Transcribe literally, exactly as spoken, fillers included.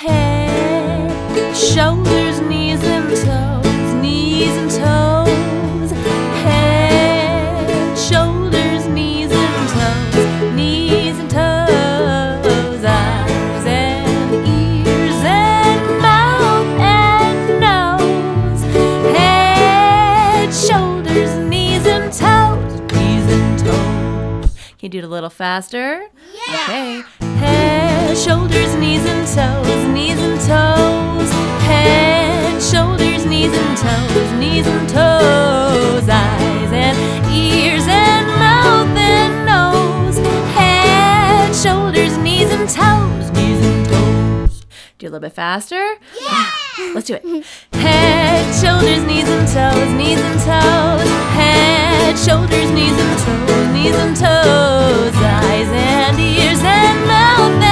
Head, shoulders, knees and toes, knees and toes. Head, shoulders, knees and toes, knees and toes. Eyes and ears and mouth and nose. Head, shoulders, knees and toes, knees and toes. Can you do it a little faster? Yeah. Okay. Head, shoulders, knees and toes, knees and toes. Head, shoulders, knees and toes, knees and toes. Eyes and ears and mouth and nose. Head, shoulders, knees and toes, knees and toes. Do a little bit faster? Yeah. Let's do it. Head, shoulders, knees and toes, knees and toes. Head, shoulders, knees and toes, knees and toes. Eyes and ears and mouth and